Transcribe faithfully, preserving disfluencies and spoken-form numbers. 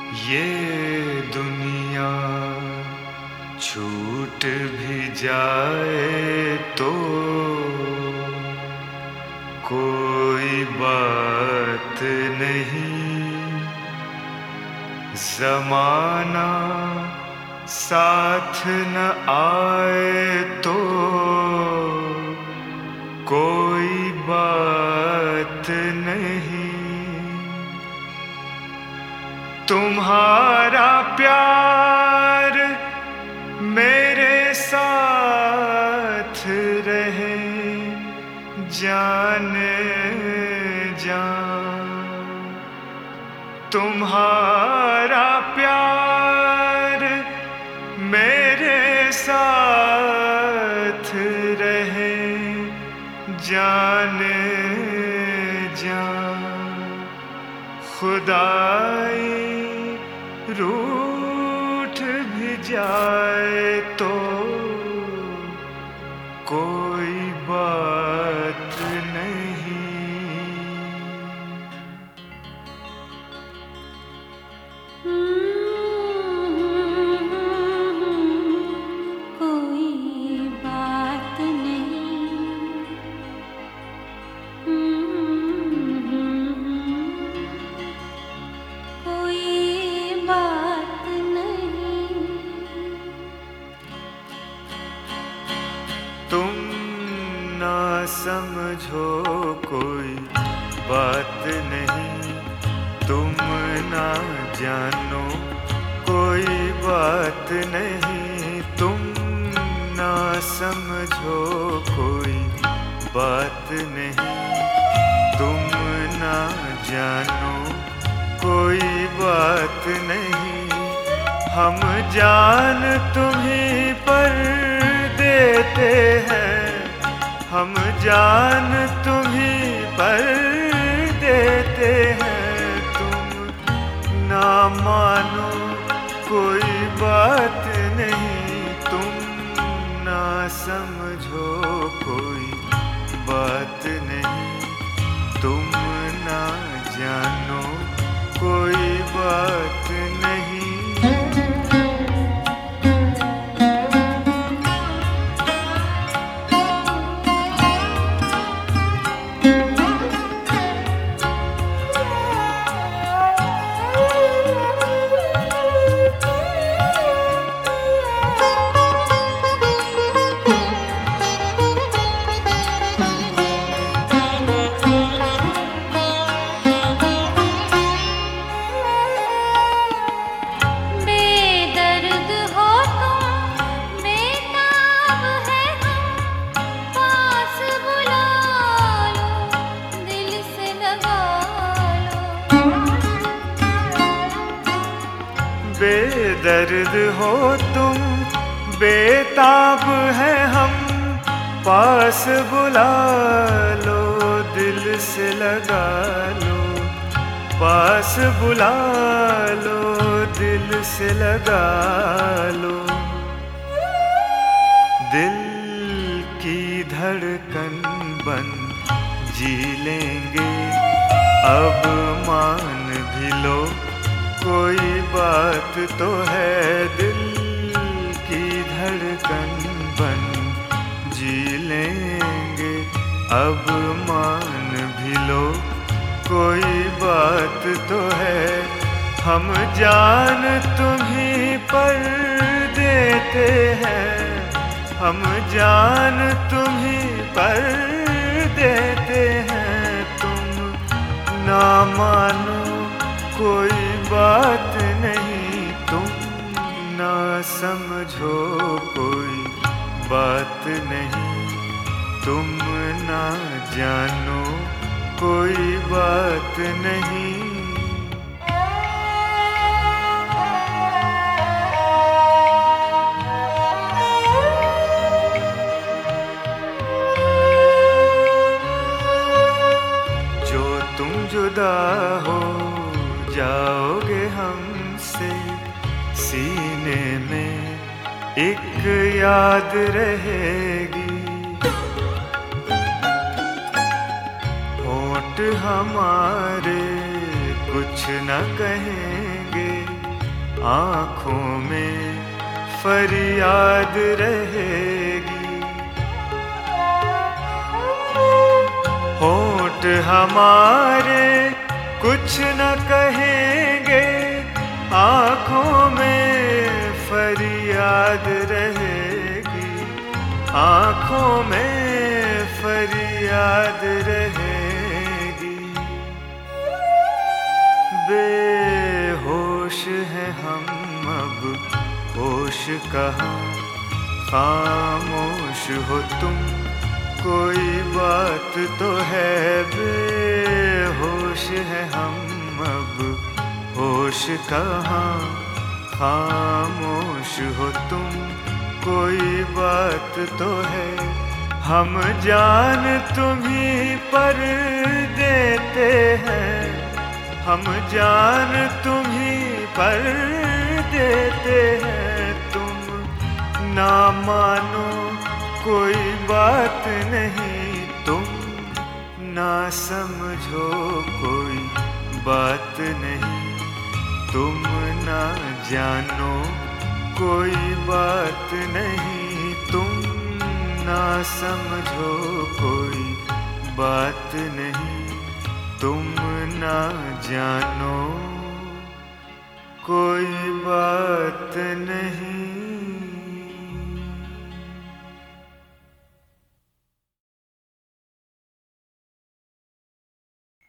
ये दुनिया छूट भी जाए तो कोई बात नहीं, ज़माना साथ न आए तो कोई बात नहीं। तुम्हारा प्यार मेरे साथ रहे जाने जान, तुम्हारा प्यार मेरे साथ रहे जाने जान। खुदाई रूठ भी जाए तो कोई बात नहीं। कोई बात नहीं, कोई बात नहीं। तुम ना समझो कोई बात नहीं, तुम ना जानो कोई बात नहीं। तुम ना समझो कोई बात नहीं, तुम ना जानो कोई बात नहीं। हम जान तुम्हीं पर देते हैं, हम जान तुम्हीं पर देते हैं। तुम ना मानो कोई बात नहीं, तुम ना समझो कोई बात नहीं। तुम ना जानो कोई बात नहीं। बेदर्द हो तुम, बेताब है हम, पास बुला लो, दिल से लगा लो। पास बुला लो, दिल से लगा लो। दिल की धड़कन बन जी लेंगे, अब मान भी लो कोई बात तो है। दिल की धड़कन बन जी लेंगे, अब मान भी लो कोई बात तो है। हम जान तुम्हीं पर देते हैं, हम जान तुम्हीं पर देते हैं। तुम ना मानो कोई बात नहीं, तुम ना समझो कोई बात नहीं। तुम ना जानो कोई बात नहीं। जो तुम जुदा हो जाओगे हमसे, सीने में एक याद रहेगी। होंठ हमारे कुछ न कहेंगे, आँखों में फरियाद रहेगी। होंठ हमारे कुछ न कहेंगे, आँखों में फरियाद रहेगी, आँखों में फरियाद रहेगी। बेहोश हैं हम अब, होश कहाँ, खामोश हो तुम, कोई बात तो है। बेहोश हैं हम अब, होश कहाँ, खामोश हो तुम, कोई बात तो है। हम जान तुम्हीं पर देते हैं, हम जान तुम्हीं पर देते हैं। तुम ना मानो कोई बात नहीं, तुम ना समझो कोई बात नहीं, तुम ना जानो कोई बात नहीं, तुम ना समझो कोई बात नहीं, तुम ना जानो कोई बात नहीं।